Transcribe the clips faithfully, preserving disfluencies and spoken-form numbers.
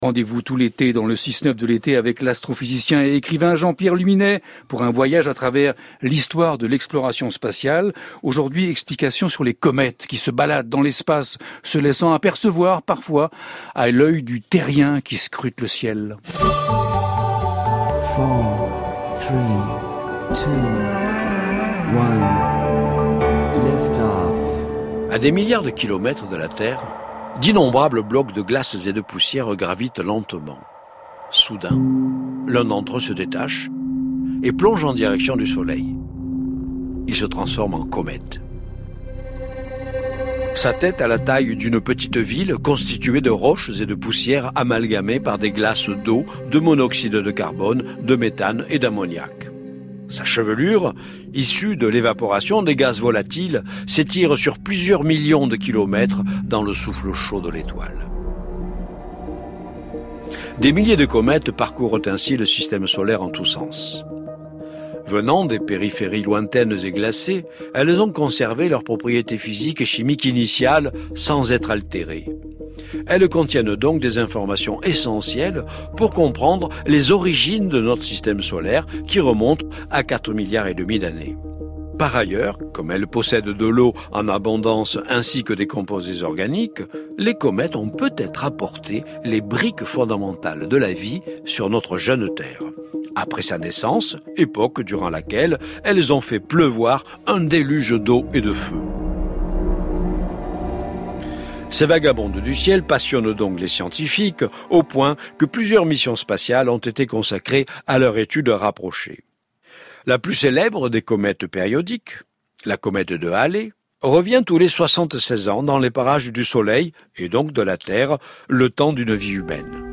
Rendez-vous tout l'été dans le six neuf de l'été avec l'astrophysicien et écrivain Jean-Pierre Luminet pour un voyage à travers l'histoire de l'exploration spatiale. Aujourd'hui, explication sur les comètes qui se baladent dans l'espace, se laissant apercevoir parfois à l'œil du terrien qui scrute le ciel. four, three, two, one, lift off. À des milliards de kilomètres de la Terre, d'innombrables blocs de glaces et de poussière gravitent lentement. Soudain, l'un d'entre eux se détache et plonge en direction du Soleil. Il se transforme en comète. Sa tête a la taille d'une petite ville constituée de roches et de poussières amalgamées par des glaces d'eau, de monoxyde de carbone, de méthane et d'ammoniac. Sa chevelure, issue de l'évaporation des gaz volatiles, s'étire sur plusieurs millions de kilomètres dans le souffle chaud de l'étoile. Des milliers de comètes parcourent ainsi le système solaire en tous sens. Venant des périphéries lointaines et glacées, elles ont conservé leurs propriétés physiques et chimiques initiales sans être altérées. Elles contiennent donc des informations essentielles pour comprendre les origines de notre système solaire qui remontent à quatre milliards et demi d'années. Par ailleurs, comme elles possèdent de l'eau en abondance ainsi que des composés organiques, les comètes ont peut-être apporté les briques fondamentales de la vie sur notre jeune Terre. Après sa naissance, époque durant laquelle elles ont fait pleuvoir un déluge d'eau et de feu. Ces vagabondes du ciel passionnent donc les scientifiques au point que plusieurs missions spatiales ont été consacrées à leur étude rapprochée. La plus célèbre des comètes périodiques, la comète de Halley, revient tous les soixante-seize ans dans les parages du Soleil et donc de la Terre, le temps d'une vie humaine.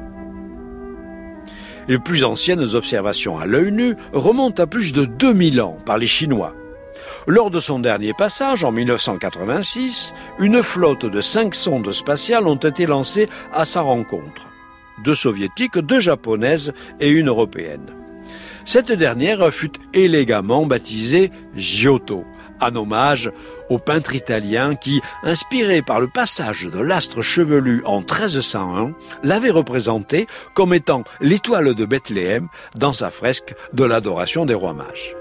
Les plus anciennes observations à l'œil nu remontent à plus de deux mille ans par les Chinois. Lors de son dernier passage, en mille neuf cent quatre-vingt-six, une flotte de cinq sondes spatiales ont été lancées à sa rencontre. Deux soviétiques, deux japonaises et une européenne. Cette dernière fut élégamment baptisée Giotto, en hommage au peintre italien qui, inspiré par le passage de l'astre chevelu en treize cent un, l'avait représenté comme étant l'étoile de Bethléem dans sa fresque de l'adoration des rois mages.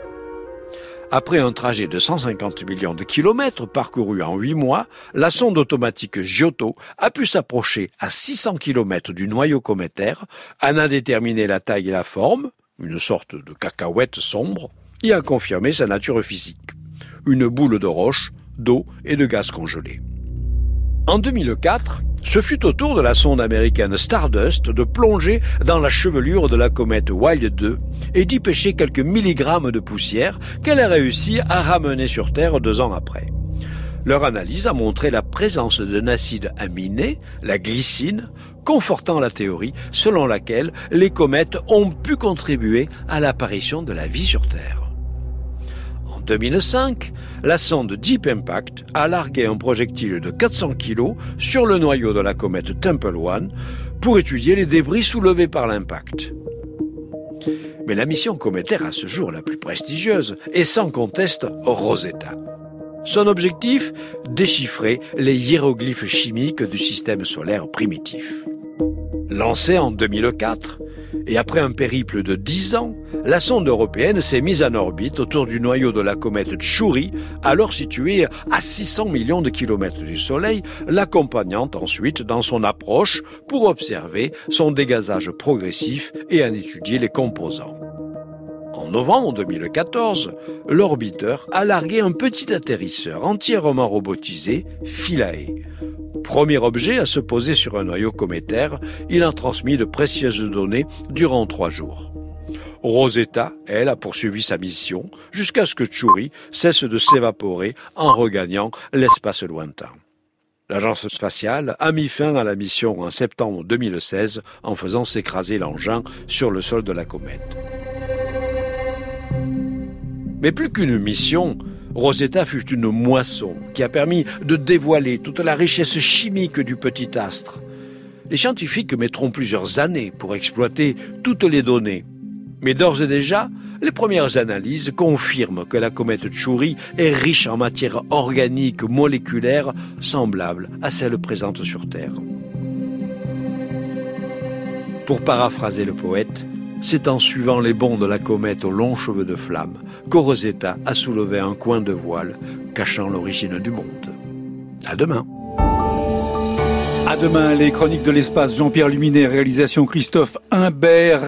Après un trajet de cent cinquante millions de kilomètres parcourus en huit mois, la sonde automatique Giotto a pu s'approcher à six cents kilomètres du noyau cométaire, en a déterminé la taille et la forme, une sorte de cacahuète sombre, et a confirmé sa nature physique. Une boule de roche, d'eau et de gaz congelé. En deux mille quatre, ce fut au tour de la sonde américaine Stardust de plonger dans la chevelure de la comète Wild deux et d'y pêcher quelques milligrammes de poussière qu'elle a réussi à ramener sur Terre deux ans après. Leur analyse a montré la présence d'un acide aminé, la glycine, confortant la théorie selon laquelle les comètes ont pu contribuer à l'apparition de la vie sur Terre. En deux mille cinq, la sonde Deep Impact a largué un projectile de quatre cents kilos sur le noyau de la comète Tempel One pour étudier les débris soulevés par l'impact. Mais la mission cométaire à ce jour la plus prestigieuse est sans conteste Rosetta. Son objectif, déchiffrer les hiéroglyphes chimiques du système solaire primitif. Lancée en deux mille quatre, et après un périple de dix ans, la sonde européenne s'est mise en orbite autour du noyau de la comète Chury, alors située à six cents millions de kilomètres du Soleil, l'accompagnant ensuite dans son approche pour observer son dégazage progressif et en étudier les composants. En novembre deux mille quatorze, l'orbiteur a largué un petit atterrisseur entièrement robotisé, Philae. Premier objet à se poser sur un noyau cométaire, il a transmis de précieuses données durant trois jours. Rosetta, elle, a poursuivi sa mission jusqu'à ce que Chury cesse de s'évaporer en regagnant l'espace lointain. L'agence spatiale a mis fin à la mission en septembre deux mille seize en faisant s'écraser l'engin sur le sol de la comète. Mais plus qu'une mission, Rosetta fut une moisson qui a permis de dévoiler toute la richesse chimique du petit astre. Les scientifiques mettront plusieurs années pour exploiter toutes les données. Mais d'ores et déjà, les premières analyses confirment que la comète Chury est riche en matière organique moléculaire semblable à celle présente sur Terre. Pour paraphraser le poète, c'est en suivant les bonds de la comète aux longs cheveux de flamme que Rosetta a soulevé un coin de voile cachant l'origine du monde. À demain. À demain, les Chroniques de l'espace, Jean-Pierre Luminet, réalisation Christophe Imbert.